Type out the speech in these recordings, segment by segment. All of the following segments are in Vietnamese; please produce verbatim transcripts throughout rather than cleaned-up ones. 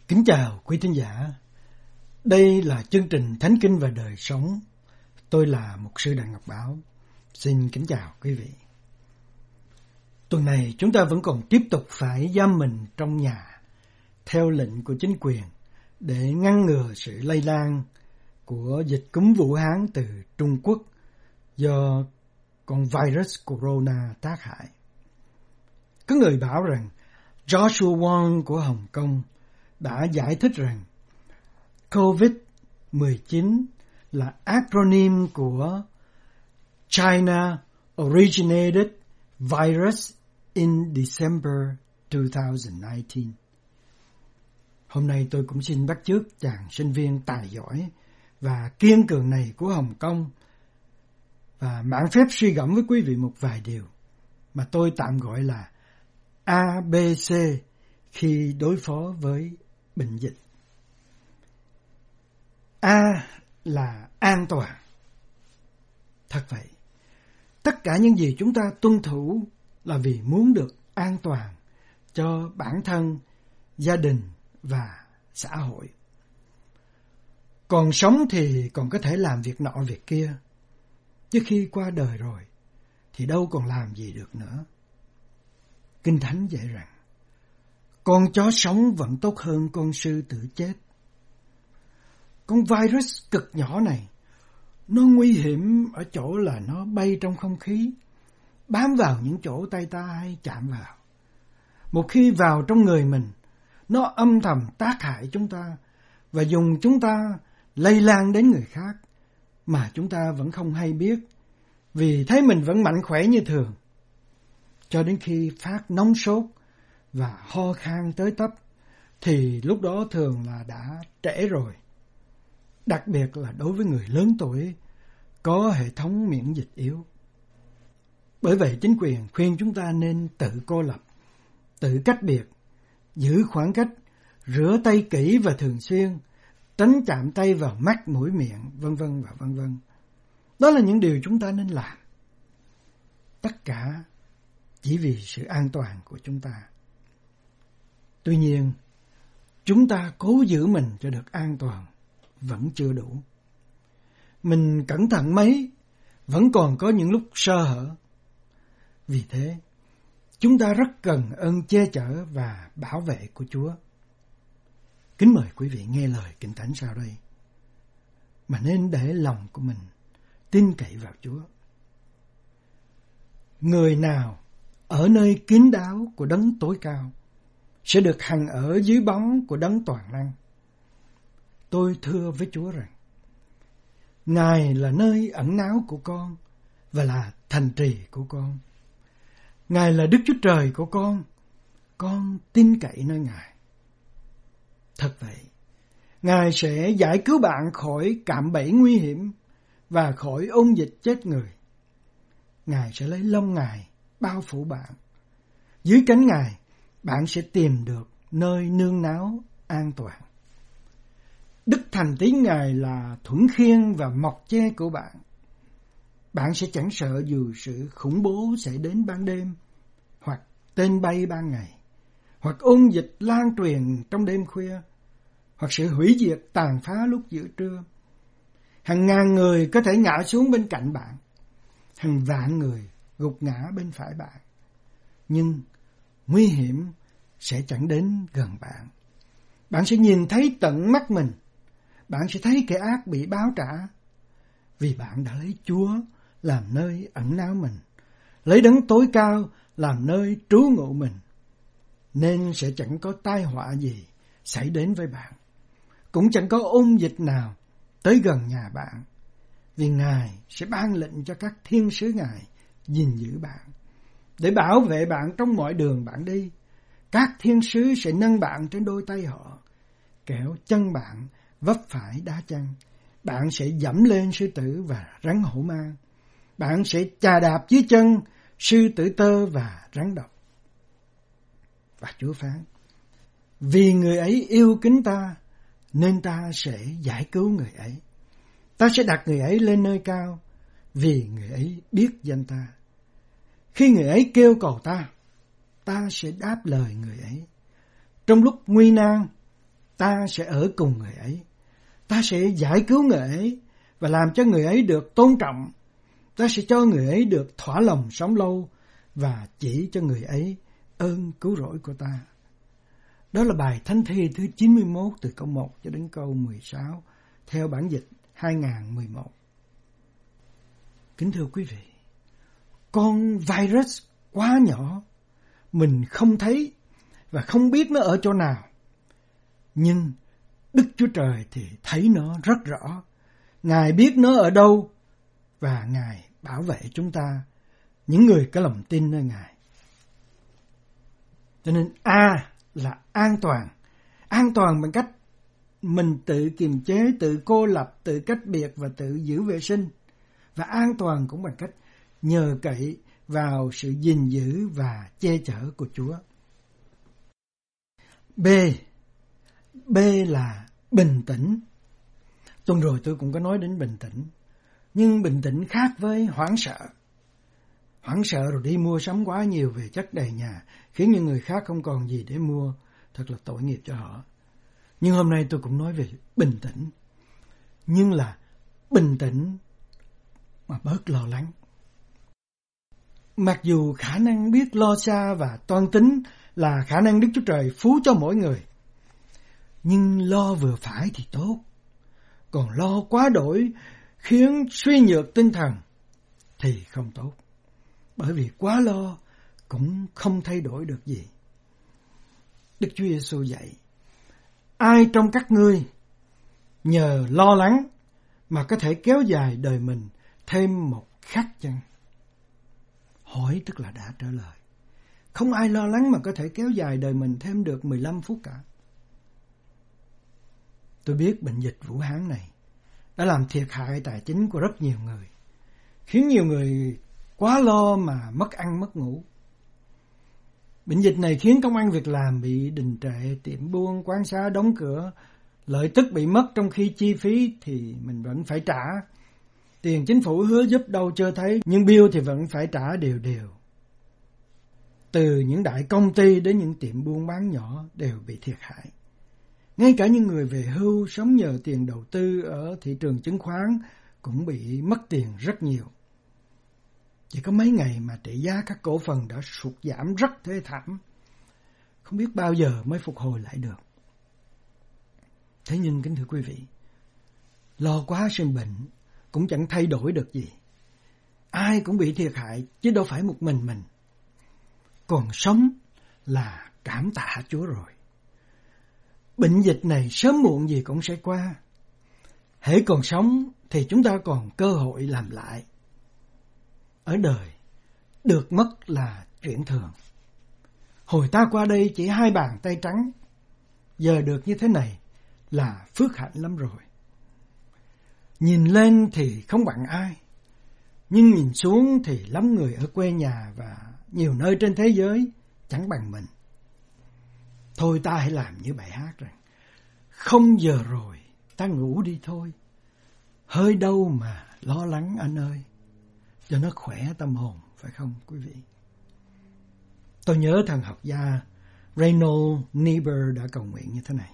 Kính chào quý thính giả. Đây là chương trình Thánh Kinh và Đời Sống. Tôi là Mục sư Đặng Ngọc Bảo. Xin kính chào quý vị. Tuần này chúng ta vẫn còn tiếp tục phải giam mình trong nhà theo lệnh của chính quyền để ngăn ngừa sự lây lan của dịch cúm Vũ Hán từ Trung Quốc do con virus corona tác hại. Có người bảo rằng Joshua Wong của Hồng Kông đã giải thích rằng covid mười chín là acronym của China Originated Virus in December two thousand nineteen. Hôm nay tôi cũng xin bắt chước chàng sinh viên tài giỏi và kiên cường này của Hồng Kông và mạn phép suy gẫm với quý vị một vài điều mà tôi tạm gọi là A B C khi đối phó với bệnh dịch. A là an toàn. Thật vậy, tất cả những gì chúng ta tuân thủ là vì muốn được an toàn cho bản thân, gia đình và xã hội. Còn sống thì còn có thể làm việc nọ việc kia, chứ khi qua đời rồi thì đâu còn làm gì được nữa. Kinh Thánh dạy rằng con chó sống vẫn tốt hơn con sư tử chết. Con virus cực nhỏ này, nó nguy hiểm ở chỗ là nó bay trong không khí, bám vào những chỗ tay ta hay chạm vào. Một khi vào trong người mình, nó âm thầm tác hại chúng ta và dùng chúng ta lây lan đến người khác mà chúng ta vẫn không hay biết, vì thấy mình vẫn mạnh khỏe như thường. Cho đến khi phát nóng sốt và ho khan tới tấp thì lúc đó thường là đã trễ rồi. Đặc biệt là đối với người lớn tuổi có hệ thống miễn dịch yếu. Bởi vậy chính quyền khuyên chúng ta nên tự cô lập, tự cách biệt, giữ khoảng cách, rửa tay kỹ và thường xuyên, tránh chạm tay vào mắt, mũi, miệng, vân vân và vân vân. Đó là những điều chúng ta nên làm. Tất cả chỉ vì sự an toàn của chúng ta. Tuy nhiên, chúng ta cố giữ mình cho được an toàn vẫn chưa đủ. Mình cẩn thận mấy, vẫn còn có những lúc sơ hở. Vì thế, chúng ta rất cần ơn che chở và bảo vệ của Chúa. Kính mời quý vị nghe lời Kinh Thánh sau đây, mà nên để lòng của mình tin cậy vào Chúa. Người nào ở nơi kín đáo của Đấng tối cao sẽ được hằng ở dưới bóng của Đấng toàn năng. Tôi thưa với Chúa rằng, Ngài là nơi ẩn náu của con và là thành trì của con. Ngài là Đức Chúa Trời của con, con tin cậy nơi Ngài. Thật vậy, Ngài sẽ giải cứu bạn khỏi cạm bẫy nguy hiểm và khỏi ôn dịch chết người. Ngài sẽ lấy lông Ngài bao phủ bạn. Dưới cánh Ngài, bạn sẽ tìm được nơi nương náu an toàn. Đức thành tín Ngài là thuẫn khiên và mọc che của bạn. Bạn sẽ chẳng sợ dù sự khủng bố sẽ đến ban đêm, hoặc tên bay ban ngày, hoặc ôn dịch lan truyền trong đêm khuya, hoặc sự hủy diệt tàn phá lúc giữa trưa. Hàng ngàn người có thể ngã xuống bên cạnh bạn, hàng vạn người gục ngã bên phải bạn. Nhưng nguy hiểm sẽ chẳng đến gần bạn. Bạn sẽ nhìn thấy tận mắt mình. Bạn sẽ thấy kẻ ác bị báo trả, vì bạn đã lấy Chúa làm nơi ẩn náu mình, lấy Đấng tối cao làm nơi trú ngụ mình, nên sẽ chẳng có tai họa gì xảy đến với bạn, cũng chẳng có ôn dịch nào tới gần nhà bạn, vì Ngài sẽ ban lệnh cho các thiên sứ Ngài gìn giữ bạn, để bảo vệ bạn trong mọi đường bạn đi. Các thiên sứ sẽ nâng bạn trên đôi tay họ, kẻo chân bạn vấp phải đá chăng. Bạn sẽ dẫm lên sư tử và rắn hổ mang. Bạn sẽ chà đạp dưới chân sư tử tơ và rắn độc. Và Chúa phán, vì người ấy yêu kính ta, nên ta sẽ giải cứu người ấy. Ta sẽ đặt người ấy lên nơi cao, vì người ấy biết danh ta. Khi người ấy kêu cầu ta, ta sẽ đáp lời người ấy. Trong lúc nguy nan, ta sẽ ở cùng người ấy. Ta sẽ giải cứu người ấy và làm cho người ấy được tôn trọng. Ta sẽ cho người ấy được thỏa lòng sống lâu và chỉ cho người ấy ơn cứu rỗi của ta. Đó là bài Thánh Thi thứ chín mươi mốt từ câu một cho đến câu mười sáu theo bản dịch hai không một một. Kính thưa quý vị, con virus quá nhỏ, mình không thấy và không biết nó ở chỗ nào. Nhưng Đức Chúa Trời thì thấy nó rất rõ. Ngài biết nó ở đâu và Ngài bảo vệ chúng ta, những người có lòng tin nơi Ngài. Cho nên A là an toàn. An toàn bằng cách mình tự kiềm chế, tự cô lập, tự cách biệt và tự giữ vệ sinh. Và an toàn cũng bằng cách nhờ cậy vào sự gìn giữ và che chở của Chúa. B. B là bình tĩnh. Tuần rồi tôi cũng có nói đến bình tĩnh. Nhưng bình tĩnh khác với hoảng sợ. Hoảng sợ rồi đi mua sắm quá nhiều về chất đầy nhà, khiến những người khác không còn gì để mua. Thật là tội nghiệp cho họ. Nhưng hôm nay tôi cũng nói về bình tĩnh. Nhưng là bình tĩnh mà bớt lo lắng. Mặc dù khả năng biết lo xa và toan tính là khả năng Đức Chúa Trời phú cho mỗi người, nhưng lo vừa phải thì tốt. Còn lo quá đổi khiến suy nhược tinh thần thì không tốt. Bởi vì quá lo cũng không thay đổi được gì. Đức Chúa Giêsu dạy, ai trong các ngươi nhờ lo lắng mà có thể kéo dài đời mình thêm một khắc chăng? Hỏi tức là đã trả lời. Không ai lo lắng mà có thể kéo dài đời mình thêm được mười lăm phút cả. Tôi biết bệnh dịch Vũ Hán này đã làm thiệt hại tài chính của rất nhiều người, khiến nhiều người quá lo mà mất ăn mất ngủ. Bệnh dịch này khiến công ăn việc làm bị đình trệ, tiệm buôn, quán xá đóng cửa, lợi tức bị mất trong khi chi phí thì mình vẫn phải trả. Tiền chính phủ hứa giúp đâu chưa thấy, nhưng bill thì vẫn phải trả đều đều. Từ những đại công ty đến những tiệm buôn bán nhỏ đều bị thiệt hại. Ngay cả những người về hưu sống nhờ tiền đầu tư ở thị trường chứng khoán cũng bị mất tiền rất nhiều. Chỉ có mấy ngày mà trị giá các cổ phần đã sụt giảm rất thê thảm. Không biết bao giờ mới phục hồi lại được. Thế nhưng kính thưa quý vị, lo quá sinh bệnh cũng chẳng thay đổi được gì. Ai cũng bị thiệt hại chứ đâu phải một mình mình. Còn sống là cảm tạ Chúa rồi. Bệnh dịch này sớm muộn gì cũng sẽ qua. Hễ còn sống thì chúng ta còn cơ hội làm lại. Ở đời, được mất là chuyện thường. Hồi ta qua đây chỉ hai bàn tay trắng, giờ được như thế này là phước hạnh lắm rồi. Nhìn lên thì không bằng ai, nhưng nhìn xuống thì lắm người ở quê nhà và nhiều nơi trên thế giới chẳng bằng mình. Thôi ta hãy làm như bài hát rằng, không giờ rồi ta ngủ đi thôi, hơi đâu mà lo lắng anh ơi, cho nó khỏe tâm hồn, phải không quý vị? Tôi nhớ thằng học gia Reynold Niebuhr đã cầu nguyện như thế này.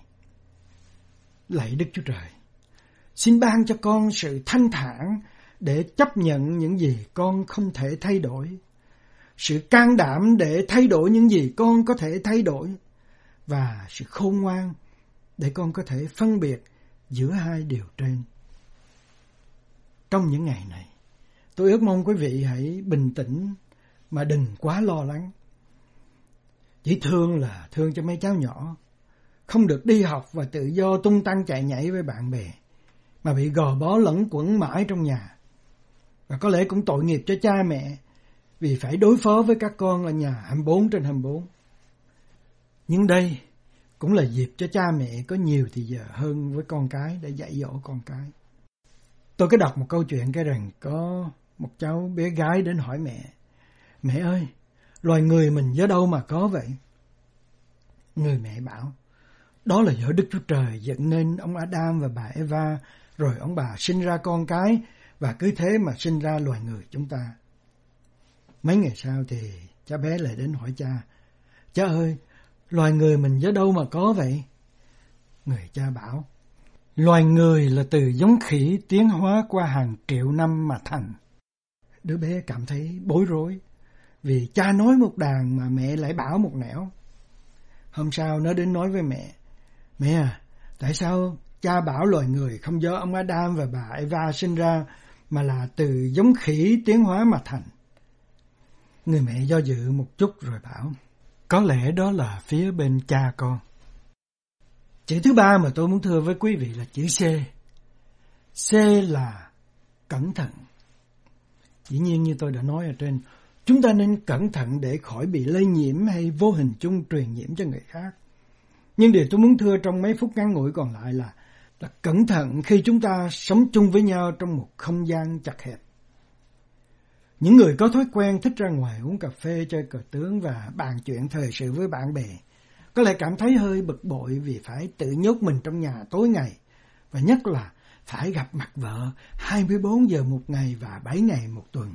Lạy Đức Chúa Trời, xin ban cho con sự thanh thản để chấp nhận những gì con không thể thay đổi, sự can đảm để thay đổi những gì con có thể thay đổi, và sự khôn ngoan để con có thể phân biệt giữa hai điều trên. Trong những ngày này, tôi ước mong quý vị hãy bình tĩnh mà đừng quá lo lắng. Chỉ thương là thương cho mấy cháu nhỏ, không được đi học và tự do tung tăng chạy nhảy với bạn bè, mà bị gò bó lẫn quẩn mãi trong nhà. Và có lẽ cũng tội nghiệp cho cha mẹ vì phải đối phó với các con ở nhà hai mươi bốn trên hai mươi bốn. Nhưng đây cũng là dịp cho cha mẹ có nhiều thì giờ hơn với con cái để dạy dỗ con cái. Tôi có đọc một câu chuyện kể rằng có một cháu bé gái đến hỏi mẹ, mẹ ơi, loài người mình do đâu mà có vậy? Người mẹ bảo, đó là do Đức Chúa Trời dựng nên ông Adam và bà Eva, rồi ông bà sinh ra con cái, và cứ thế mà sinh ra loài người chúng ta. Mấy ngày sau thì cháu bé lại đến hỏi cha, cha ơi, loài người mình do đâu mà có vậy? Người cha bảo, loài người là từ giống khỉ tiến hóa qua hàng triệu năm mà thành. Đứa bé cảm thấy bối rối, vì cha nói một đàn mà mẹ lại bảo một nẻo. Hôm sau nó đến nói với mẹ, mẹ à, tại sao cha bảo loài người không do ông Adam và bà Eva sinh ra, mà là từ giống khỉ tiến hóa mà thành? Người mẹ do dự một chút rồi bảo, có lẽ đó là phía bên cha con. Chữ thứ ba mà tôi muốn thưa với quý vị là chữ C. C là cẩn thận. Dĩ nhiên như tôi đã nói ở trên, chúng ta nên cẩn thận để khỏi bị lây nhiễm hay vô hình chung truyền nhiễm cho người khác. Nhưng điều tôi muốn thưa trong mấy phút ngắn ngủi còn lại là, là cẩn thận khi chúng ta sống chung với nhau trong một không gian chật hẹp. Những người có thói quen thích ra ngoài uống cà phê, chơi cờ tướng và bàn chuyện thời sự với bạn bè, có lẽ cảm thấy hơi bực bội vì phải tự nhốt mình trong nhà tối ngày, và nhất là phải gặp mặt vợ hai mươi bốn giờ một ngày và bảy ngày một tuần.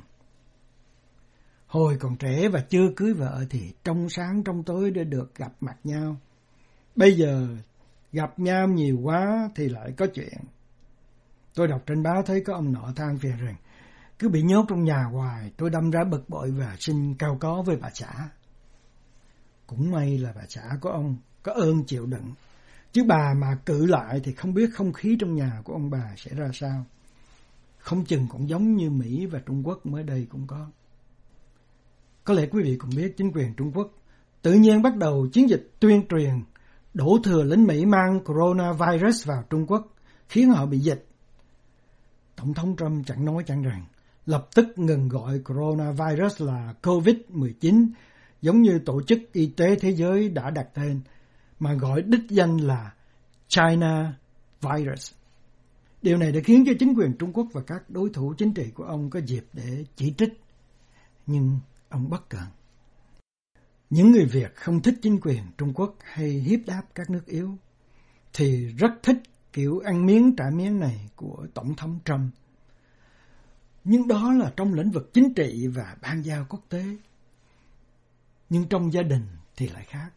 Hồi còn trẻ và chưa cưới vợ thì trong sáng trong tối để được gặp mặt nhau. Bây giờ gặp nhau nhiều quá thì lại có chuyện. Tôi đọc trên báo thấy có ông nọ than phiền rằng cứ bị nhốt trong nhà hoài, tôi đâm ra bực bội và xin cau có với bà xã. Cũng may là bà xã của ông có ơn chịu đựng, chứ bà mà cự lại thì không biết không khí trong nhà của ông bà sẽ ra sao. Không chừng cũng giống như Mỹ và Trung Quốc mới đây cũng có. Có lẽ quý vị cũng biết chính quyền Trung Quốc tự nhiên bắt đầu chiến dịch tuyên truyền đổ thừa lính Mỹ mang coronavirus vào Trung Quốc, khiến họ bị dịch. Tổng thống Trump chẳng nói chẳng rằng, lập tức ngừng gọi coronavirus là covid mười chín, giống như Tổ chức Y tế Thế giới đã đặt tên, mà gọi đích danh là China virus. Điều này đã khiến cho chính quyền Trung Quốc và các đối thủ chính trị của ông có dịp để chỉ trích, nhưng ông bất cẩn. Những người Việt không thích chính quyền Trung Quốc hay hiếp đáp các nước yếu, thì rất thích kiểu ăn miếng trả miếng này của Tổng thống Trump. Nhưng đó là trong lĩnh vực chính trị và ban giao quốc tế. Nhưng trong gia đình thì lại khác.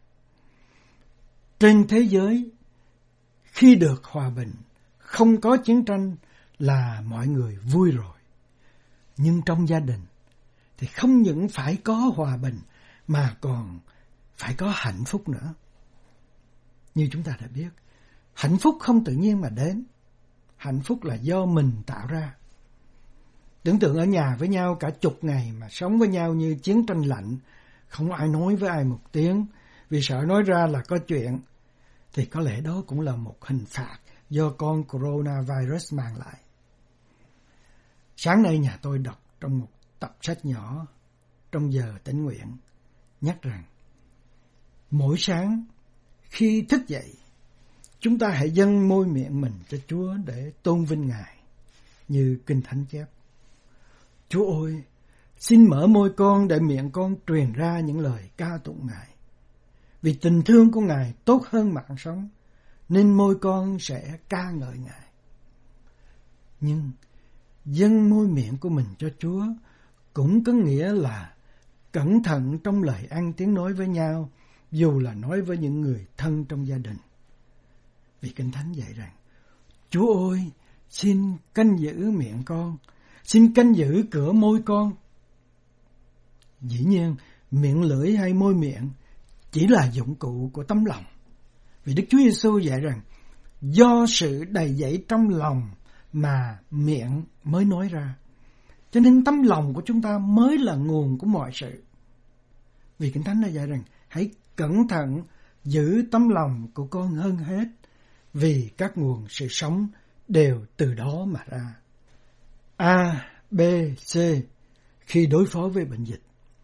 Trên thế giới, khi được hòa bình, không có chiến tranh là mọi người vui rồi. Nhưng trong gia đình thì không những phải có hòa bình mà còn phải có hạnh phúc nữa. Như chúng ta đã biết, hạnh phúc không tự nhiên mà đến. Hạnh phúc là do mình tạo ra. Tưởng tượng ở nhà với nhau cả chục ngày mà sống với nhau như chiến tranh lạnh, không ai nói với ai một tiếng vì sợ nói ra là có chuyện, thì có lẽ đó cũng là một hình phạt do con coronavirus mang lại. Sáng nay nhà tôi đọc trong một tập sách nhỏ trong giờ tĩnh nguyện nhắc rằng mỗi sáng khi thức dậy, chúng ta hãy dâng môi miệng mình cho Chúa để tôn vinh Ngài, như Kinh Thánh chép. Chúa ơi, xin mở môi con để miệng con truyền ra những lời ca tụng Ngài. Vì tình thương của Ngài tốt hơn mạng sống, nên môi con sẽ ca ngợi Ngài. Nhưng dâng môi miệng của mình cho Chúa cũng có nghĩa là cẩn thận trong lời ăn tiếng nói với nhau, dù là nói với những người thân trong gia đình. Vì Kinh Thánh dạy rằng, Chúa ơi, xin canh giữ miệng con, xin canh giữ cửa môi con. Dĩ nhiên, miệng lưỡi hay môi miệng chỉ là dụng cụ của tấm lòng. Vì Đức Chúa Giêsu dạy rằng, do sự đầy dẫy trong lòng mà miệng mới nói ra. Cho nên tấm lòng của chúng ta mới là nguồn của mọi sự. Vì Kinh Thánh đã dạy rằng, hãy cẩn thận giữ tấm lòng của con hơn hết, vì các nguồn sự sống đều từ đó mà ra. A, B, C khi đối phó với bệnh dịch.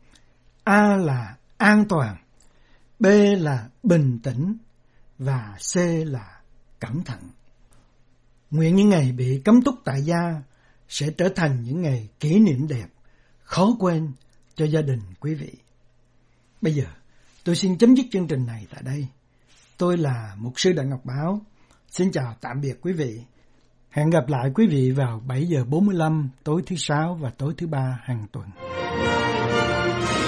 A là an toàn, B là bình tĩnh và C là cẩn thận. Nguyện những ngày bị cấm túc tại gia sẽ trở thành những ngày kỷ niệm đẹp, khó quên cho gia đình quý vị. Bây giờ, tôi xin chấm dứt chương trình này tại đây. Tôi là Mục sư Đặng Ngọc Báo. Xin chào tạm biệt quý vị. Hẹn gặp lại quý vị vào bảy giờ bốn mươi lăm tối thứ Sáu và tối thứ Ba hàng tuần.